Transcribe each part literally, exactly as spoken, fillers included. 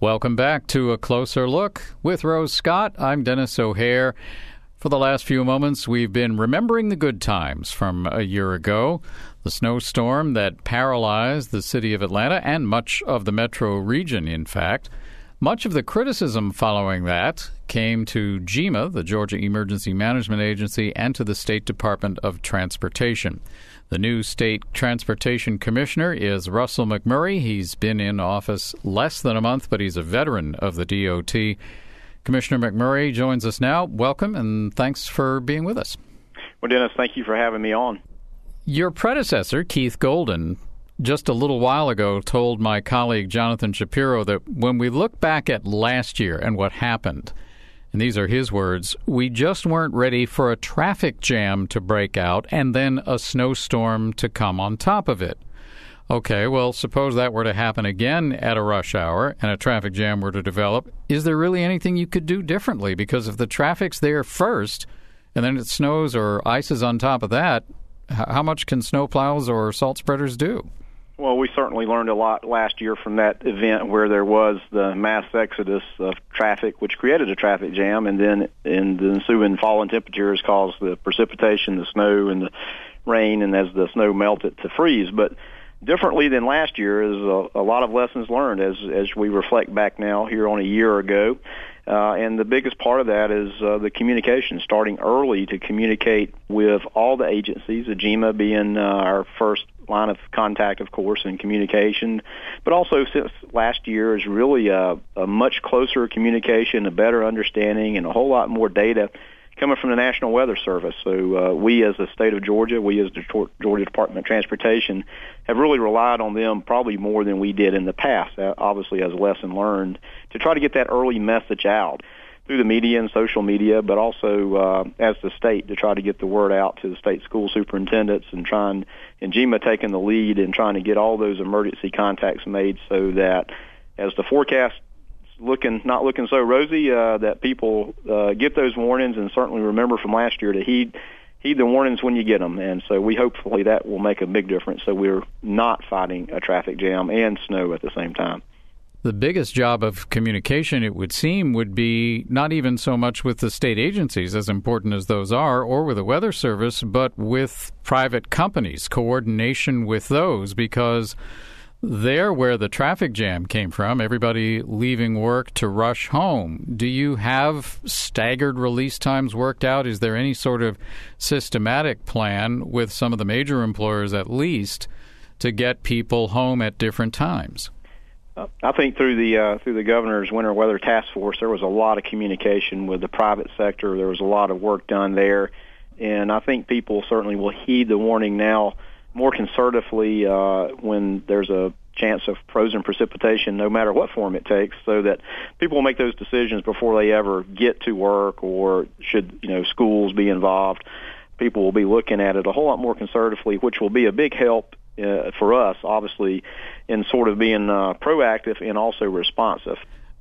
Welcome back to A Closer Look with Rose Scott. I'm Dennis O'Hare. For the last few moments, we've been remembering the good times from a year ago, the snowstorm that paralyzed the city of Atlanta and much of the metro region, in fact. Much of the criticism following that came to GEMA, the Georgia Emergency Management Agency, and to the State Department of Transportation. The new state transportation commissioner is Russell McMurray. He's been in office less than a month, but he's a veteran of the D O T. Commissioner McMurray joins us now. Welcome, and thanks for being with us. Well, Dennis, thank you for having me on. Your predecessor, Keith Golden, just a little while ago told my colleague Jonathan Shapiro that when we look back at last year and what happened, and these are his words, we just weren't ready for a traffic jam to break out and then a snowstorm to come on top of it. Okay, well, suppose that were to happen again at a rush hour and a traffic jam were to develop. Is there really anything you could do differently? Because if the traffic's there first and then it snows or ices on top of that, how much can snowplows or salt spreaders do? Well, we certainly learned a lot last year from that event where there was the mass exodus of traffic, which created a traffic jam, and then in the ensuing fall in temperatures caused the precipitation, the snow, and the rain, and as the snow melted to freeze. But differently than last year is a, a lot of lessons learned as as we reflect back now here on a year ago. Uh, and the biggest part of that is uh, the communication, starting early to communicate with all the agencies, the GEMA being uh, our first line of contact, of course, in communication. But also since last year is really a, a much closer communication, a better understanding, and a whole lot more data coming from the National Weather Service. So uh, we as the state of Georgia, we as the Georgia Department of Transportation, have really relied on them probably more than we did in the past, uh, obviously as a lesson learned, to try to get that early message out through the media and social media, but also uh, as the state to try to get the word out to the state school superintendents and trying, and GEMA taking the lead in trying to get all those emergency contacts made so that as the forecast looking not looking so rosy, uh, that people uh, get those warnings and certainly remember from last year to heed heed the warnings when you get them. And so we hopefully that will make a big difference so we're not fighting a traffic jam and snow at the same time. The biggest job of communication, it would seem, would be not even so much with the state agencies, as important as those are, or with the Weather Service, but with private companies, coordination with those, because they're where the traffic jam came from, everybody leaving work to rush home. Do you have staggered release times worked out? Is there any sort of systematic plan with some of the major employers, at least, to get people home at different times? Uh, I think through the uh, through the governor's winter weather task force, there was a lot of communication with the private sector. There was a lot of work done there, and I think people certainly will heed the warning now more conservatively uh, when there's a chance of frozen precipitation, no matter what form it takes, so that people will make those decisions before they ever get to work, or should you know schools be involved. People will be looking at it a whole lot more conservatively, which will be a big help uh, for us, obviously, in sort of being uh, proactive and also responsive.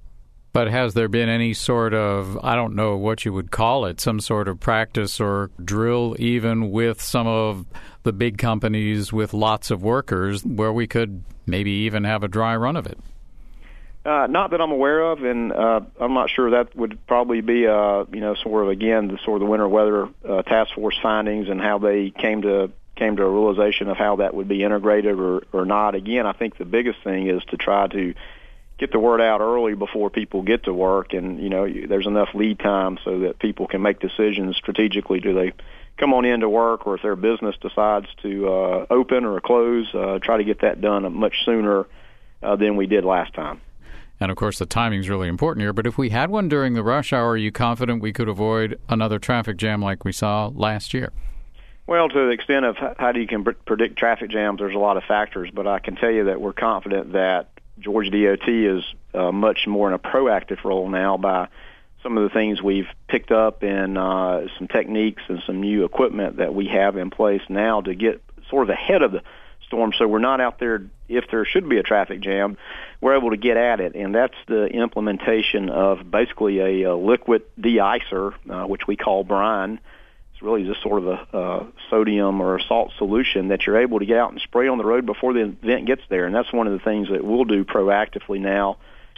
But has there been any sort of, I don't know what you would call it, some sort of practice or drill even with some of the big companies with lots of workers where we could maybe even have a dry run of it? Uh, not that I'm aware of, and uh, I'm not sure that would probably be, uh, you know, sort of, again, the sort of the winter weather uh, task force findings and how they came to came to a realization of how that would be integrated or, or not. Again, I think the biggest thing is to try to get the word out early before people get to work, and, you know, there's enough lead time so that people can make decisions strategically. Do they come on into work, or if their business decides to uh, open or close, uh, try to get that done much sooner uh, than we did last time. And, of course, the timing is really important here. But if we had one during the rush hour, are you confident we could avoid another traffic jam like we saw last year? Well, to the extent of how do you can predict traffic jams, there's a lot of factors. But I can tell you that we're confident that Georgia D O T is uh, much more in a proactive role now by some of the things we've picked up and uh, some techniques and some new equipment that we have in place now to get sort of ahead of the storm, so we're not out there if there should be a traffic jam. We're able to get at it, and that's the implementation of basically a, a liquid de-icer, uh, which we call brine. It's really just sort of a, a sodium or a salt solution that you're able to get out and spray on the road before the event gets there, and that's one of the things that we'll do proactively now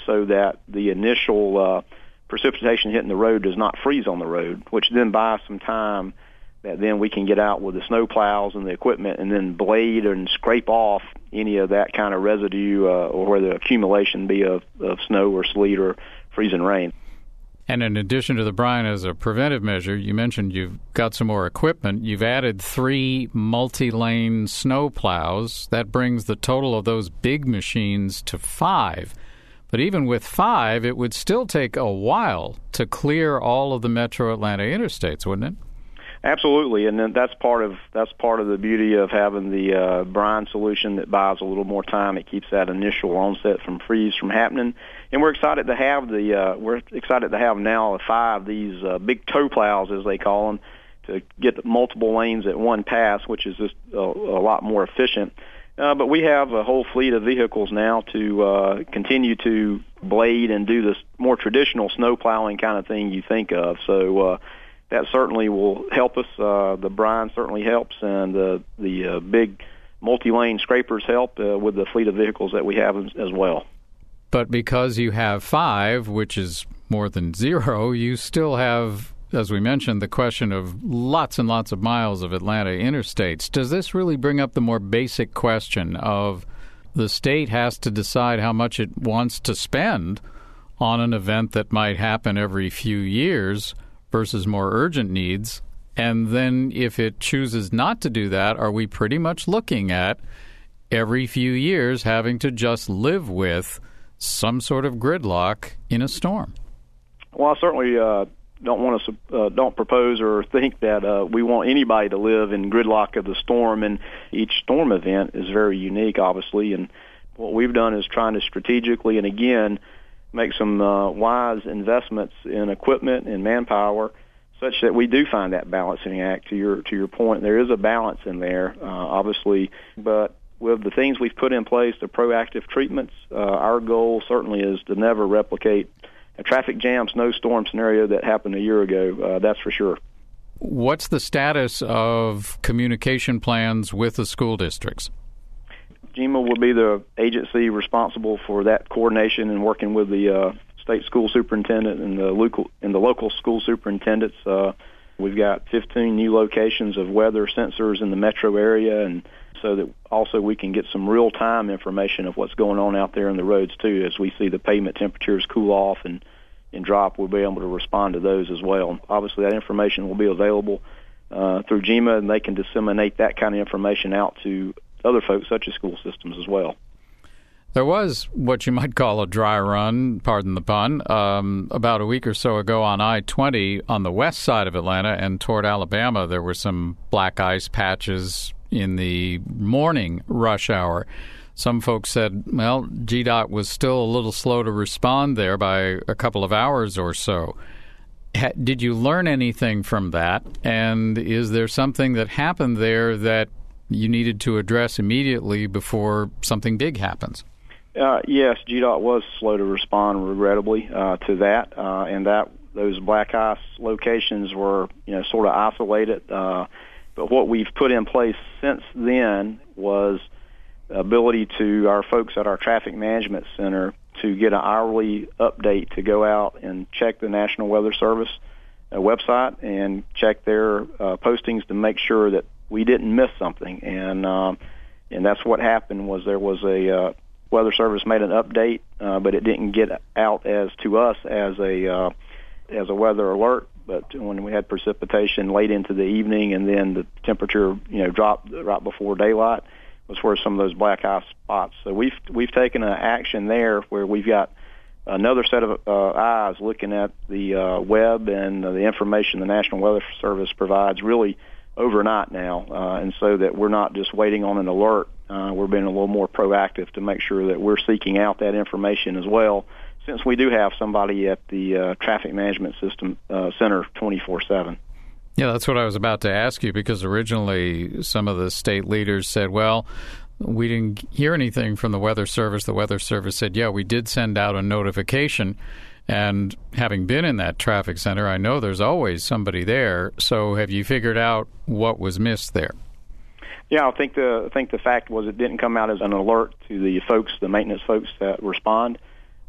so that the initial uh, precipitation hitting the road does not freeze on the road, which then buys some time that then we can get out with the snow plows and the equipment and then blade and scrape off any of that kind of residue uh, or where the accumulation be of, of snow or sleet or freezing rain. And in addition to the brine as a preventive measure, you mentioned you've got some more equipment. You've added three multi-lane snow plows. That brings the total of those big machines to five. But even with five, it would still take a while to clear all of the metro Atlanta interstates, wouldn't it? Absolutely, and then that's part of that's part of the beauty of having the uh, brine solution that buys a little more time. It keeps that initial onset from freeze from happening, and we're excited to have the uh, we're excited to have now five these uh, big tow plows as they call them to get multiple lanes at one pass, which is just a, a lot more efficient. Uh, but we have a whole fleet of vehicles now to uh, continue to blade and do this more traditional snow plowing kind of thing you think of. So. Uh, That certainly will help us. Uh, the brine certainly helps, and uh, the uh, big multi-lane scrapers help uh, with the fleet of vehicles that we have as, as well. But because you have five, which is more than zero, you still have, as we mentioned, the question of lots and lots of miles of Atlanta interstates. Does this really bring up the more basic question of the state has to decide how much it wants to spend on an event that might happen every few years versus more urgent needs? And then if it chooses not to do that, are we pretty much looking at every few years having to just live with some sort of gridlock in a storm? Well, I certainly uh, don't want to uh, don't propose or think that uh, we want anybody to live in gridlock of the storm, and each storm event is very unique, obviously, and what we've done is trying to strategically and again make some uh, wise investments in equipment and manpower, such that we do find that balancing act. To your to your point, there is a balance in there, uh, obviously. But with the things we've put in place, the proactive treatments, uh, our goal certainly is to never replicate a traffic jam snowstorm scenario that happened a year ago. Uh, that's for sure. What's the status of communication plans with the school districts? GEMA will be the agency responsible for that coordination and working with the uh, state school superintendent and the local and the local school superintendents. Uh, we've got fifteen new locations of weather sensors in the metro area, and so that also we can get some real-time information of what's going on out there in the roads too. As we see the pavement temperatures cool off and, and drop, we'll be able to respond to those as well. Obviously, that information will be available uh, through GEMA, and they can disseminate that kind of information out to other folks such as school systems as well. There was what you might call a dry run, pardon the pun, um, about a week or so ago on I twenty on the west side of Atlanta and toward Alabama. There were some black ice patches in the morning rush hour. Some folks said, well, G DOT was still a little slow to respond there by a couple of hours or so. Ha- did you learn anything from that? And is there something that happened there that you needed to address immediately before something big happens? Uh, yes, G DOT was slow to respond, regrettably, uh, to that, uh, and that those black ice locations were, you know, sort of isolated. Uh, but what we've put in place since then was the ability to our folks at our traffic management center to get an hourly update to go out and check the National Weather Service uh, website and check their uh, postings to make sure that we didn't miss something. And um, and that's what happened. Was there was a uh, Weather Service made an update, uh, but it didn't get out as to us as a uh, as a weather alert. But when we had precipitation late into the evening, and then the temperature, you know, dropped right before daylight, was where some of those black ice spots. So we've we've taken an action there where we've got another set of uh, eyes looking at the uh, web and uh, the information the National Weather Service provides really overnight now, uh, and so that we're not just waiting on an alert. Uh, we're being a little more proactive to make sure that we're seeking out that information as well, since we do have somebody at the uh, traffic management system uh, center twenty-four seven. Yeah, that's what I was about to ask you, because originally some of the state leaders said, well, we didn't hear anything from the Weather Service. The Weather Service said, yeah, we did send out a notification. And having been in that traffic center, I know there's always somebody there. So have you figured out what was missed there? Yeah, I think the I think the fact was it didn't come out as an alert to the folks, the maintenance folks that respond.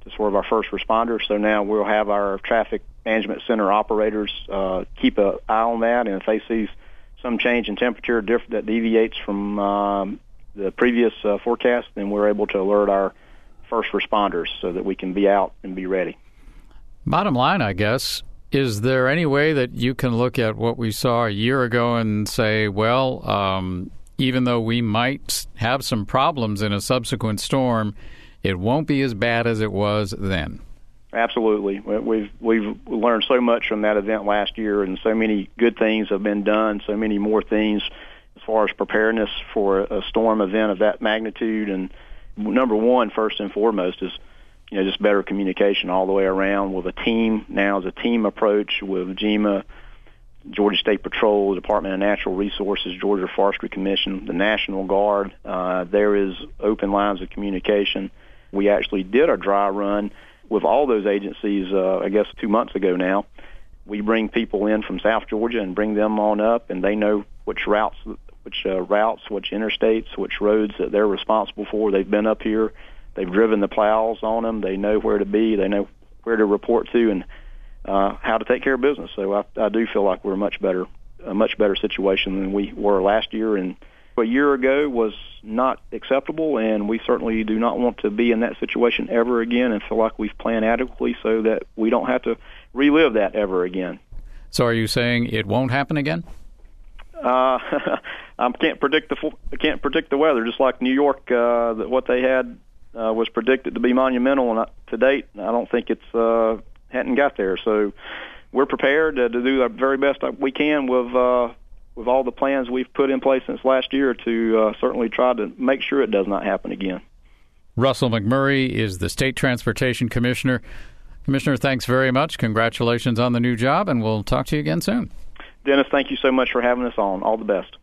to sort of our first responders. So now we'll have our traffic management center operators uh, keep an eye on that, and if they see some change in temperature diff- that deviates from um, the previous uh, forecast, then we're able to alert our first responders so that we can be out and be ready. Bottom line, I guess, is there any way that you can look at what we saw a year ago and say, well, um, even though we might have some problems in a subsequent storm, it won't be as bad as it was then? Absolutely. We've we've learned so much from that event last year, and so many good things have been done, so many more things as far as preparedness for a storm event of that magnitude. And number one, first and foremost, is you know just better communication all the way around with a team. Now is a team approach with GEMA, Georgia State Patrol, the Department of Natural Resources, Georgia Forestry Commission, the National Guard. Uh, there is open lines of communication. We actually did a dry run with all those agencies, uh, I guess, two months ago now. We bring people in from South Georgia and bring them on up, and they know which routes, which uh, routes, which interstates, which roads that they're responsible for. They've been up here. They've driven the plows on them. They know where to be. They know where to report to and uh, how to take care of business. So I, I do feel like we're a much better, a much better situation than we were last year. And a year ago was not acceptable, and we certainly do not want to be in that situation ever again and feel like we've planned adequately so that we don't have to relive that ever again. So are you saying it won't happen again? Uh, I can't predict the I can't predict the weather. Just like New York, uh, that what they had uh, was predicted to be monumental, and to date, I don't think it's uh, hadn't got there. So we're prepared uh, to do the very best we can with uh, with all the plans we've put in place since last year to uh, certainly try to make sure it does not happen again. Russell McMurray is the State Transportation Commissioner. Commissioner, thanks very much. Congratulations on the new job, and we'll talk to you again soon. Dennis, thank you so much for having us on. All the best.